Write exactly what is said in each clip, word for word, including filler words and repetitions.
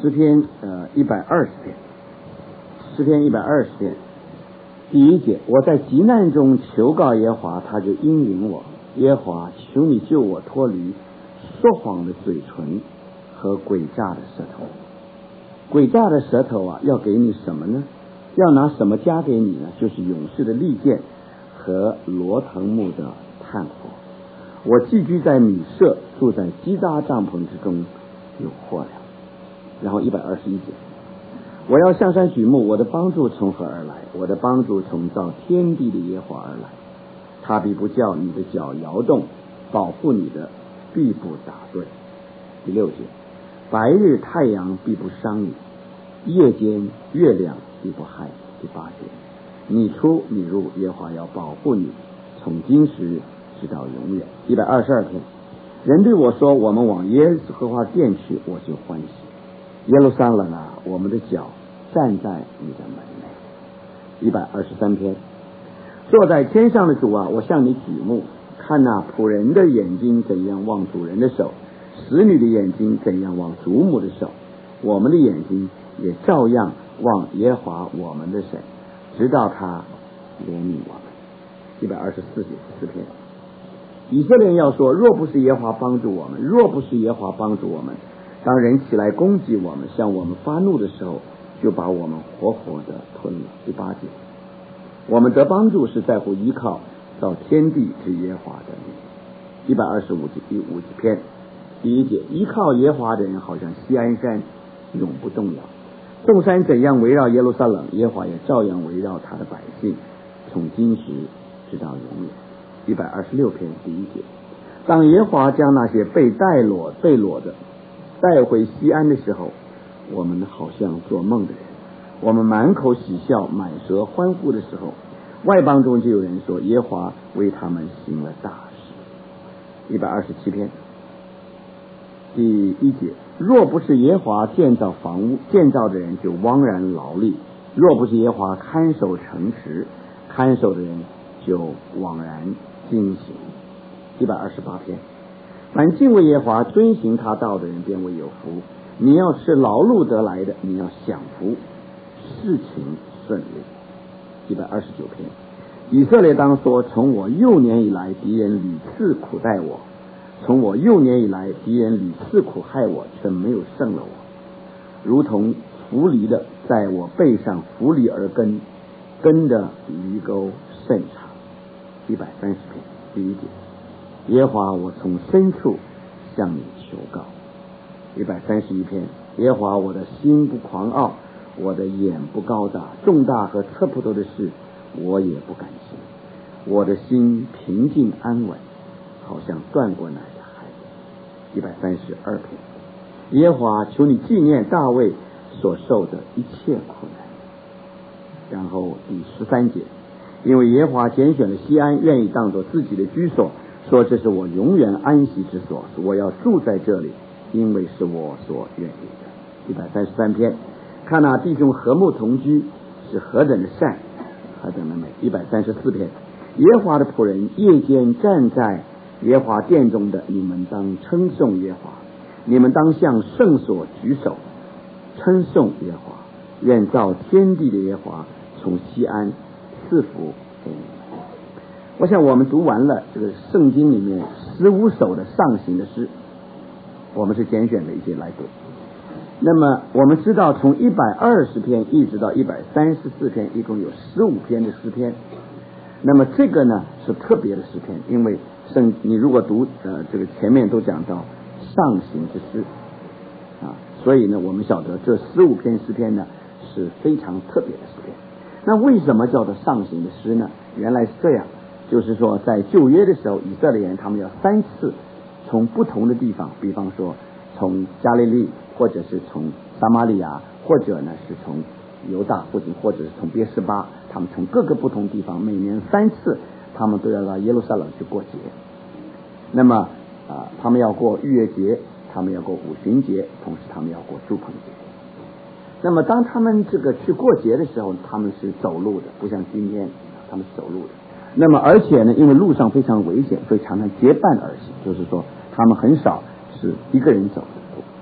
诗篇呃一百二十篇，诗篇一百二十篇第一节，我在急难中求告耶和华，他就应允我。耶和华，求你救我脱离说谎的嘴唇和诡诈的舌头。诡诈的舌头啊，要给你什么呢？要拿什么加给你呢？就是勇士的利剑和罗藤木的炭火。我寄居在米舍，住在基搭帐篷之中，有祸了。然后一百二十一节，我要向山举目，我的帮助从何而来？我的帮助从造天地的耶和华而来。他必不叫你的脚摇动，保护你的必不打盹。第六节，白日太阳必不伤你，夜间月亮必不害你。第八节，你出你入，耶和华要保护你，从今时直到永远。一百二十二篇，人对我说，我们往耶和华殿去，我就欢喜。耶路撒冷啊，我们的脚站在你的门内。一百二十三篇，坐在天上的主啊，我向你举目，看那仆人的眼睛怎样望主人的手，使女的眼睛怎样望主母的手，我们的眼睛也照样望耶和华我们的神，直到他怜悯我们。一百二十四节诗篇，以色列人要说，若不是耶和华帮助我们，若不是耶和华帮助我们，当人起来攻击我们，向我们发怒的时候，就把我们活活的吞了。第八节，我们得帮助是在乎依靠造天地之耶和华的名。一百二十五节第五篇第一节，依靠耶和华的人好像锡安山，永不动摇。众山怎样围绕耶路撒冷，耶和华也照样围绕他的百姓，从今时直到永远。一百二十六篇第一节，当耶和华将那些被带裸被裸的带回西安的时候，我们好像做梦的人，我们满口喜笑，满舌欢呼的时候，外邦中就有人说，耶和华为他们行了大事。一百二十七篇第一节，若不是耶和华建造房屋，建造的人就枉然劳力；若不是耶和华看守城池，看守的人就枉然惊醒。一百二十八篇，凡敬畏耶和华遵行他道的人便为有福。你要是劳碌得来的，你要享福，事情顺利。一百二十九篇，以色列当说，从我幼年以来，敌人屡次苦待我，从我幼年以来，敌人屡次苦害我，却没有胜了我，如同扶犁的在我背上扶犁而根，根的犁沟甚长。一百三十篇第一节，耶和华，我从深处向你求告。一百三十一篇，耶和华，我的心不狂傲，我的眼不高大，重大和测不透的事我也不敢行。我的心平静安稳，好像断过奶的孩子。一百三十二篇，耶和华，求你纪念大卫所受的一切苦难。然后第十三节，因为耶和华拣选了西安，愿意当作自己的居所，说这是我永远安息之所，我要住在这里，因为是我所愿意的。一百三十三篇，看那弟兄和睦同居是何等的善，何等的美。一百三十四篇，耶和华的仆人夜间站在耶和华殿中的，你们当称颂耶和华，你们当向圣所举手称颂耶和华，愿造天地的耶和华从西安赐福给你们。我想我们读完了这个圣经里面十五首的上行的诗，我们是拣选的一些来读。那么我们知道从一百二十篇一直到一百三十四篇，一共有十五篇的诗篇。那么这个呢是特别的诗篇，因为圣你如果读呃这个前面都讲到上行之诗啊，所以呢我们晓得这十五篇诗篇呢是非常特别的诗篇。那为什么叫做上行的诗呢？原来是这样，就是说在旧约的时候，以色列人他们要三次从不同的地方，比方说从加利利，或者是从撒玛利亚，或者呢是从犹大附近，或者是从别是巴，他们从各个不同地方，每年三次他们都要到耶路撒冷去过节。那么啊，他们要过逾越节，他们要过五旬节，同时他们要过住棚节。那么当他们这个去过节的时候，他们是走路的，不像今天他们是走路的。那么而且呢，因为路上非常危险，所以常常结伴而行，就是说他们很少是一个人走的路啊。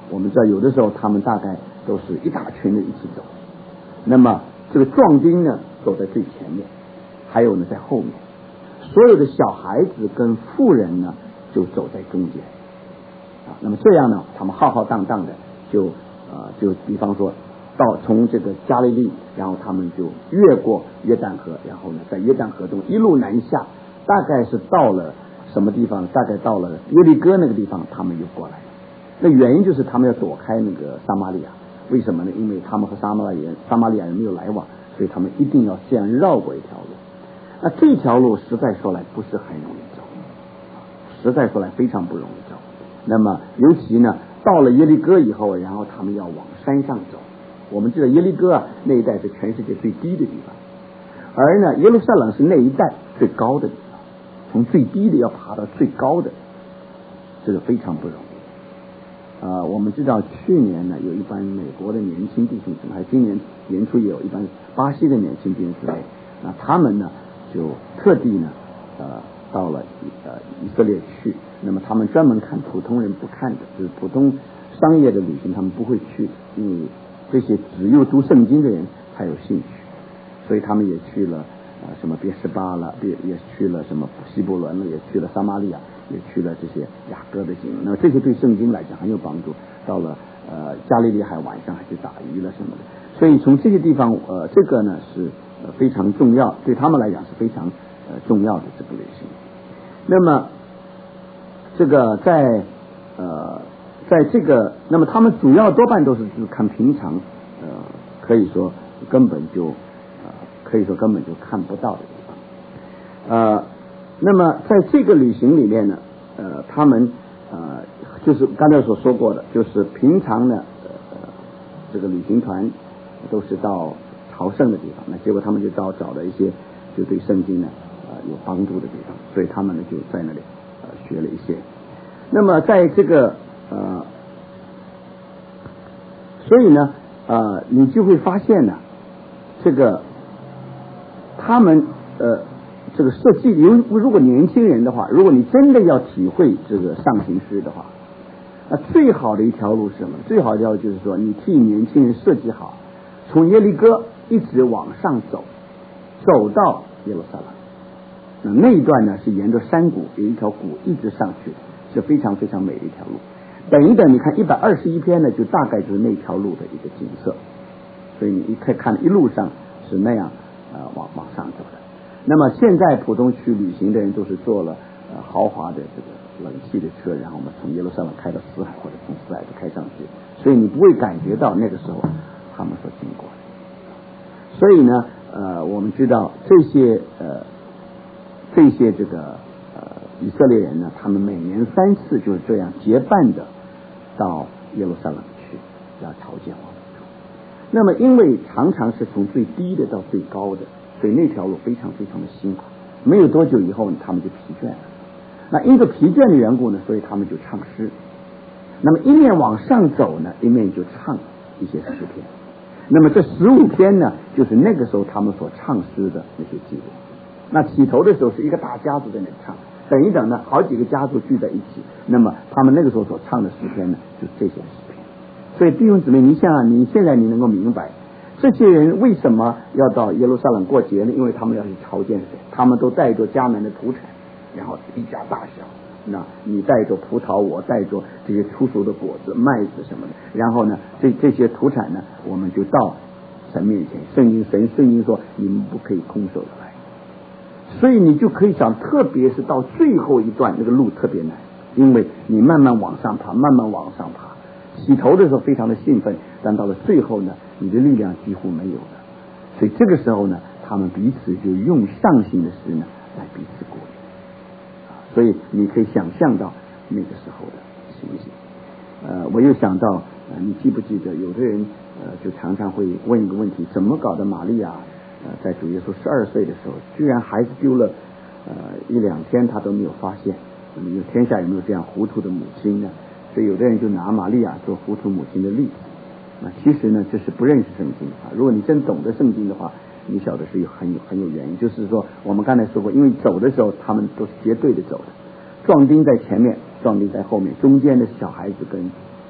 我们知道有的时候他们大概都是一大群的一起走，那么这个壮丁呢走在最前面，还有呢在后面，所有的小孩子跟妇人呢就走在中间啊。那么这样呢，他们浩浩荡荡的就呃就比方说到从这个加利利，然后他们就越过约旦河，然后呢在约旦河中一路南下，大概是到了什么地方？大概到了耶利哥那个地方，他们又过来。那原因就是他们要躲开那个撒玛利亚，为什么呢？因为他们和撒玛利亚人撒玛利亚人没有来往，所以他们一定要这样绕过一条路。那这条路实在说来不是很容易走，实在说来非常不容易走。那么尤其呢到了耶利哥以后，然后他们要往山上走。我们知道耶利哥啊那一带是全世界最低的地方，而呢耶路撒冷是那一带最高的地方，从最低的要爬到最高的，这个非常不容易。呃，我们知道去年呢有一班美国的年轻弟兄姊妹，还有今年年初也有一班巴西的年轻弟兄姊妹，那他们呢就特地呢呃到了呃以色列去，那么他们专门看普通人不看的，就是普通商业的旅行他们不会去的，因为这些只有读圣经的人才有兴趣，所以他们也去了呃什么别是巴了，别也去了什么希伯伦了，也去了撒玛利亚，也去了这些雅各的经，那么这些对圣经来讲很有帮助。到了呃加利利海晚上还去打鱼了什么的，所以从这些地方呃这个呢是呃非常重要，对他们来讲是非常呃重要的这个旅行。那么这个在呃在这个那么他们主要多半都是就是看平常呃可以说根本就呃可以说根本就看不到的地方。呃那么在这个旅行里面呢呃他们呃就是刚才所说过的，就是平常呢呃这个旅行团都是到朝圣的地方，那结果他们就找找了一些就对圣经呢呃有帮助的地方，所以他们呢就在那里呃学了一些。那么在这个呃所以呢呃你就会发现呢这个他们呃这个设计，如果年轻人的话，如果你真的要体会这个上行诗的话，那最好的一条路是什么？最好的一条就是说你替年轻人设计好，从耶利哥一直往上走，走到耶路撒冷。那那一段呢是沿着山谷，有一条谷一直上去，是非常非常美的一条路。等一等，你看一百二十一篇呢，就大概就是那条路的一个景色，所以你一可以看一路上是那样呃往往上走的。那么现在普通去旅行的人都是坐了呃豪华的这个冷气的车，然后我们从耶路撒冷开到死海，或者从死海就开上去，所以你不会感觉到那个时候他们所经过的。所以呢呃我们知道这些呃这些这个呃以色列人呢，他们每年三次就是这样结伴的到耶路撒冷去要朝见我们主。那么因为常常是从最低的到最高的，所以那条路非常非常的辛苦，没有多久以后呢他们就疲倦了。那因着疲倦的缘故呢，所以他们就唱诗。那么一面往上走呢，一面就唱一些诗篇。那么这十五篇呢，就是那个时候他们所唱诗的那些记录。那起头的时候是一个大家族在那唱，等一等呢，好几个家族聚在一起，那么他们那个时候所唱的诗篇呢，就是这些诗篇。所以弟兄姊妹，你想想，你现在你能够明白这些人为什么要到耶路撒冷过节呢？因为他们要去朝见谁？他们都带着迦南的土产，然后一家大小，那你带着葡萄，我带着这些出熟的果子、麦子什么的，然后呢，这这些土产呢，我们就到神面前。圣经神圣经说，你们不可以空手的来。所以你就可以想，特别是到最后一段，那个路特别难，因为你慢慢往上爬，慢慢往上爬。起头的时候非常的兴奋，但到了最后呢，你的力量几乎没有了。所以这个时候呢，他们彼此就用上行的诗呢来彼此鼓励。所以你可以想象到那个时候的情形。呃，我又想到，呃，你记不记得有的人呃就常常会问一个问题：怎么搞的玛利亚呃在主耶稣十二岁的时候，居然孩子丢了呃一两天他都没有发现？有天下有没有这样糊涂的母亲呢？所以有的人就拿玛利亚做糊涂母亲的例子。那其实呢，这是不认识圣经啊。如果你真懂得圣经的话，你晓得是有很有很有原因。就是说，我们刚才说过，因为走的时候他们都是结队的走的，壮丁在前面，壮丁在后面，中间的小孩子跟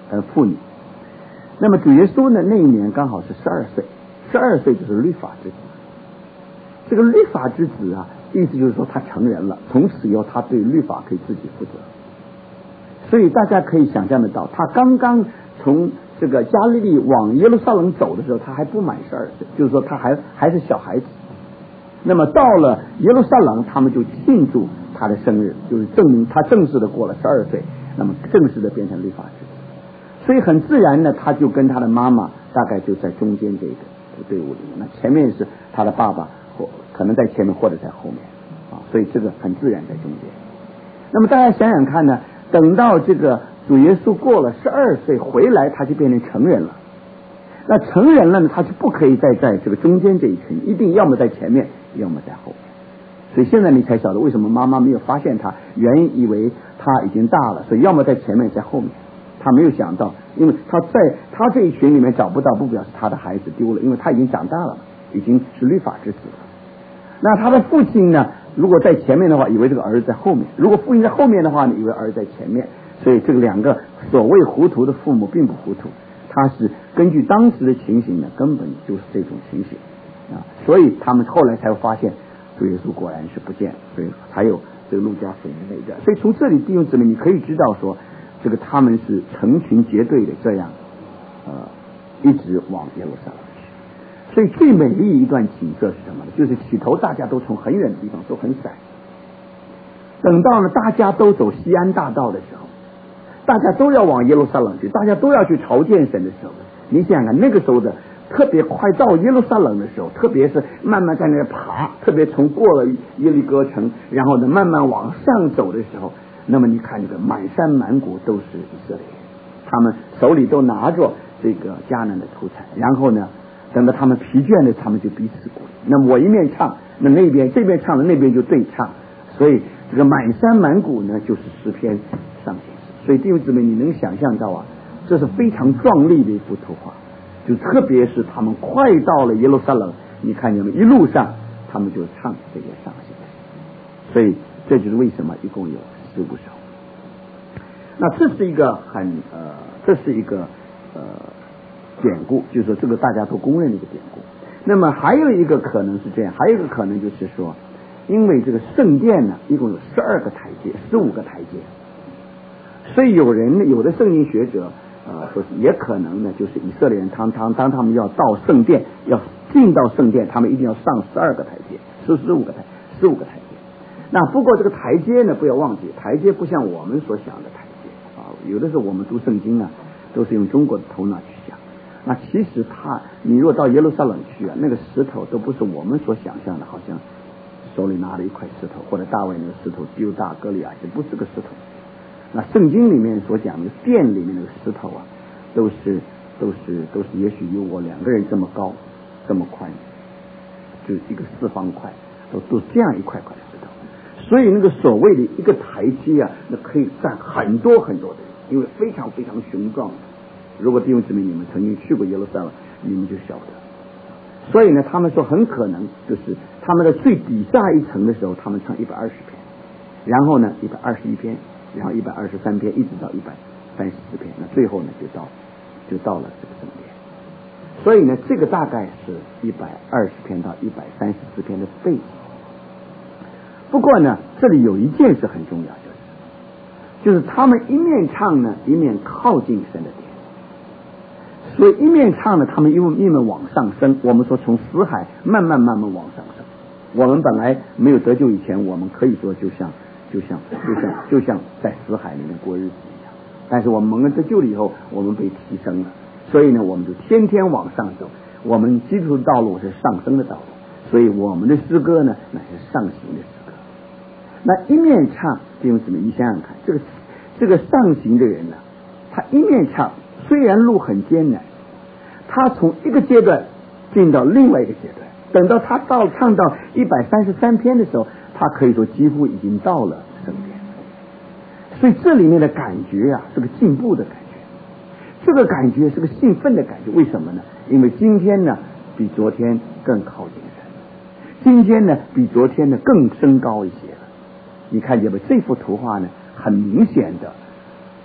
呃妇女。那么主耶稣呢，那一年刚好是十二岁，十二岁就是律法之子。这个律法之子啊，意思就是说他成人了，从此以后他对律法可以自己负责。所以大家可以想象得到，他刚刚从这个加利利往耶路撒冷走的时候，他还不满十二岁，就是说他还还是小孩子。那么到了耶路撒冷，他们就庆祝他的生日，就是证明他正式的过了十二岁，那么正式的变成律法之子。所以很自然呢，他就跟他的妈妈大概就在中间这个队伍里面，那前面是他的爸爸，或可能在前面或者在后面啊，所以这个很自然在中间。那么大家想想看呢，等到这个主耶稣过了十二岁回来，他就变成成人了。那成人了呢，他就不可以再在这个中间这一群，一定要么在前面，要么在后面。所以现在你才晓得为什么妈妈没有发现他，原因以为他已经大了，所以要么在前面，在后面。他没有想到，因为他在他这一群里面找不到，不表示他的孩子丢了，因为他已经长大了，已经是律法之子了。那他的父亲呢，如果在前面的话，以为这个儿子在后面；如果父亲在后面的话，以为儿子在前面。所以这个两个所谓糊涂的父母并不糊涂，他是根据当时的情形呢，根本就是这种情形啊。所以他们后来才会发现，主耶稣果然是不见，所以才有这个路加福音那个。所以从这里弟兄姊妹，你可以知道说，这个他们是成群结队的这样，呃，一直往耶路撒冷去。所以最美丽一段景色是什么呢？就是起头大家都从很远的地方都很散，等到了大家都走西安大道的时候，大家都要往耶路撒冷去，大家都要去朝见神的时候，你想想那个时候的特别快到耶路撒冷的时候，特别是慢慢在那爬，特别从过了耶利哥城，然后呢慢慢往上走的时候，那么你看这个满山满谷都是以色列人，他们手里都拿着这个迦南的土产，然后呢等到他们疲倦了，他们就彼此鼓励。那么我一面唱，那那边这边唱了，那边就对唱，所以这个满山满谷呢就是诗篇上行诗。所以弟兄姊妹，你能想象到啊，这是非常壮丽的一幅图画。就特别是他们快到了耶路撒冷，你看见没？一路上他们就唱这个上行诗。所以这就是为什么一共有十五首。那这是一个很呃，这是一个呃典故，就是说这个大家都公认的一个典故。那么还有一个可能是这样，还有一个可能就是说，因为这个圣殿呢，一共有十二个台阶，十五个台阶，所以有人有的圣经学者呃说也可能呢，就是以色列人当当当他们要到圣殿，要进到圣殿，他们一定要上十二个台阶，十十五个台，十五个台阶。那不过这个台阶呢，不要忘记，台阶不像我们所想的台阶啊。有的时候我们读圣经啊，都是用中国的头脑去想。那其实他，你若到耶路撒冷去啊，那个石头都不是我们所想象的，好像手里拿了一块石头，或者大卫那个石头丢大哥利亚，这不是个石头。那圣经里面所讲的殿里面那个石头啊，都是都是都是，也许有我两个人这么高，这么宽，就是一个四方块，都都这样一块块石头。所以那个所谓的一个台阶啊，那可以站很多很多的人，因为非常非常雄壮。如果弟兄姊妹你们曾经去过耶路撒冷，你们就晓得。所以呢，他们说很可能就是他们的最底下一层的时候，他们唱一百二十篇，然后呢一百二十一篇，然后一百二十三篇，一直到一百三十四篇，那最后呢就到就到了这个圣殿。所以呢，这个大概是一百二十篇到一百三十四篇的背景。不过呢，这里有一件事很重要，就是就是他们一面唱呢，一面靠近神的殿。所以一面唱呢，他们一面一面往上升。我们说从死海慢慢慢慢往上升。我们本来没有得救以前，我们可以说就像就像就像就像在死海里面过日子一样。但是我们蒙恩得救了以后，我们被提升了，所以呢，我们就天天往上走。我们基督的道路是上升的道路，所以我们的诗歌呢，那是上行的诗歌。那一面唱，弟兄姊妹，你想想看，这个这个上行的人呢，他一面唱。虽然路很艰难，他从一个阶段进到另外一个阶段，等到他到唱到一百三十三篇的时候，他可以说几乎已经到了圣殿。所以这里面的感觉啊，是个进步的感觉，这个感觉是个兴奋的感觉。为什么呢？因为今天呢比昨天更靠近神，今天呢比昨天呢更升高一些了。你看见没？这幅图画呢，很明显的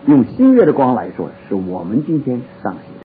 用新月的光来说，是我们今天上学。